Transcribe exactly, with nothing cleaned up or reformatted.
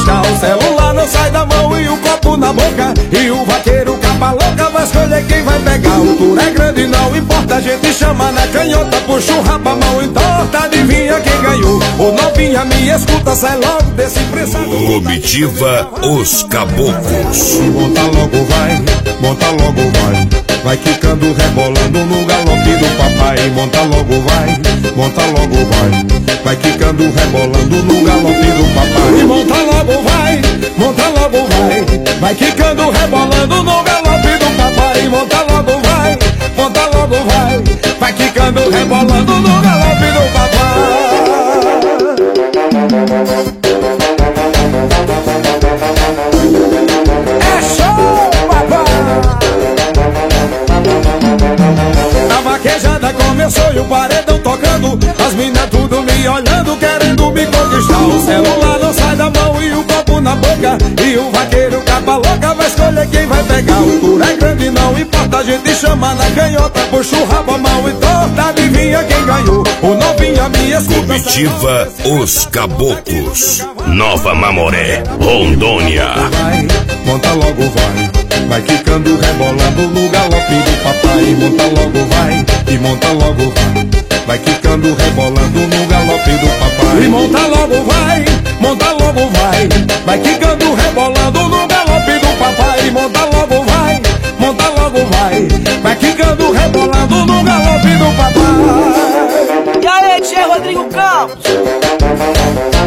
deixar o celular não sai da mão e o copo na boca. E o vaqueiro capa louca vai escolher quem vai pegar. O tour é grande, não importa, a gente chama na canhota. Puxa o rabo, a mão entorta, adivinha quem ganhou. Ô novinha, me escuta, sai logo desse pressado. Comitiva Os Caboclos. Monta logo vai, monta logo vai. Vai quicando, rebolando no galope do papai. Monta logo vai, monta logo vai. Vai quicando, rebolando no galope do papai. Monta logo vai, monta logo vai. Vai quicando, rebolando no galope do papai. Monta logo vai, monta logo vai. Vai quicando, rebolando no galope do papai. É show, papai! A vaquejada começou e o paredão tocando. As minas tudo me olhando, querendo me conquistar. O celular não sai da mão e o copo na boca. E o vaqueiro capa louca vai escolher quem vai pegar. O tour é grande, não importa, a gente chama na canhota. Puxa o rabo, a mão e torta, adivinha quem ganhou. O novinha me escuta. Comitiva Os Caboclos. Nova Mamoré, Rondônia. Vai, monta logo vai. Vai quicando, rebolando no galope do papai. Monta logo vai, e monta logo vai. Vai quicando, rebolando no galope do papai. E monta logo vai, monta logo vai. Vai quicando, rebolando no galope do papai. E monta logo vai, monta logo vai. Vai quicando, rebolando no galope do papai. E aí, tio Rodrigo Campos?